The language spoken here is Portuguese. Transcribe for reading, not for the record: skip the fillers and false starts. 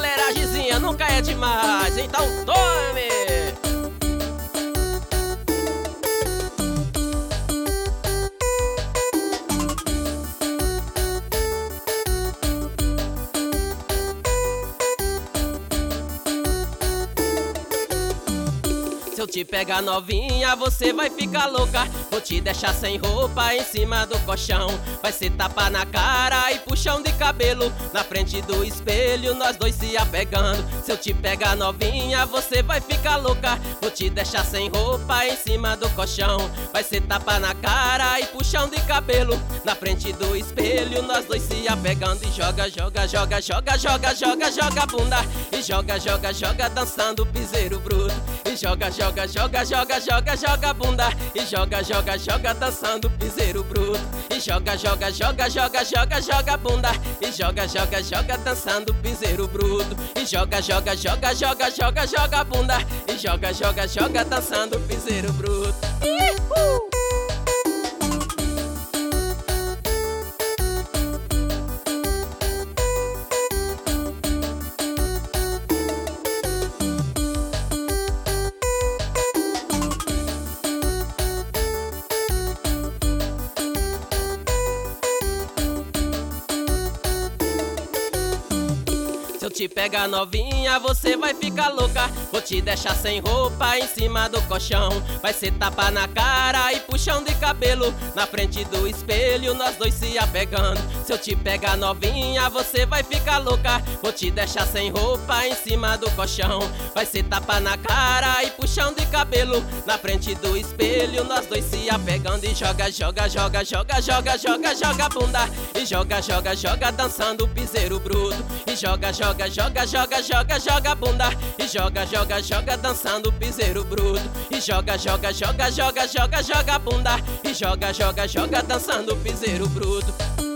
fuleiragemzinha nunca é demais, então tome! Se eu te pegar novinha, você vai ficar louca. Vou te deixar sem roupa em cima do colchão. Vai ser tapa na cara e puxão de cabelo. Na frente do espelho, nós dois se apegando. Se eu te pegar novinha, você vai ficar louca. Vou te deixar sem roupa em cima do colchão. Vai ser tapa na cara e puxão de cabelo. Na frente do espelho, nós dois se apegando. E joga, joga, joga, joga, joga, joga, joga a bunda. E joga, joga, joga, dançando piseiro bruto. E joga, joga, joga, joga, joga, joga a bunda. E joga, joga, joga, dançando piseiro bruto. E joga, joga, joga, joga, joga, joga a bunda. E joga, joga, joga, dançando piseiro bruto. E joga, joga, joga, joga, joga, joga a bunda. E joga, joga, joga, dançando piseiro bruto. Se eu te pegar novinha, você vai ficar louca. Vou te deixar sem roupa em cima do colchão. Vai ser tapa na cara e puxão de cabelo. Na frente do espelho, nós dois se apegando. Se eu te pegar novinha, você vai ficar louca. Vou te deixar sem roupa em cima do colchão. Vai ser tapa na cara e puxão de cabelo. Na frente do espelho, nós dois se apegando. E joga, joga, joga, joga, joga, joga, joga a bunda. E joga, joga, joga, dançando piseiro bruto. E joga, joga, joga, joga, joga, joga a bunda. E joga, joga, joga, dançando piseiro bruto. E joga, joga, joga, joga, joga, joga a bunda. E joga, joga, joga, dançando piseiro bruto.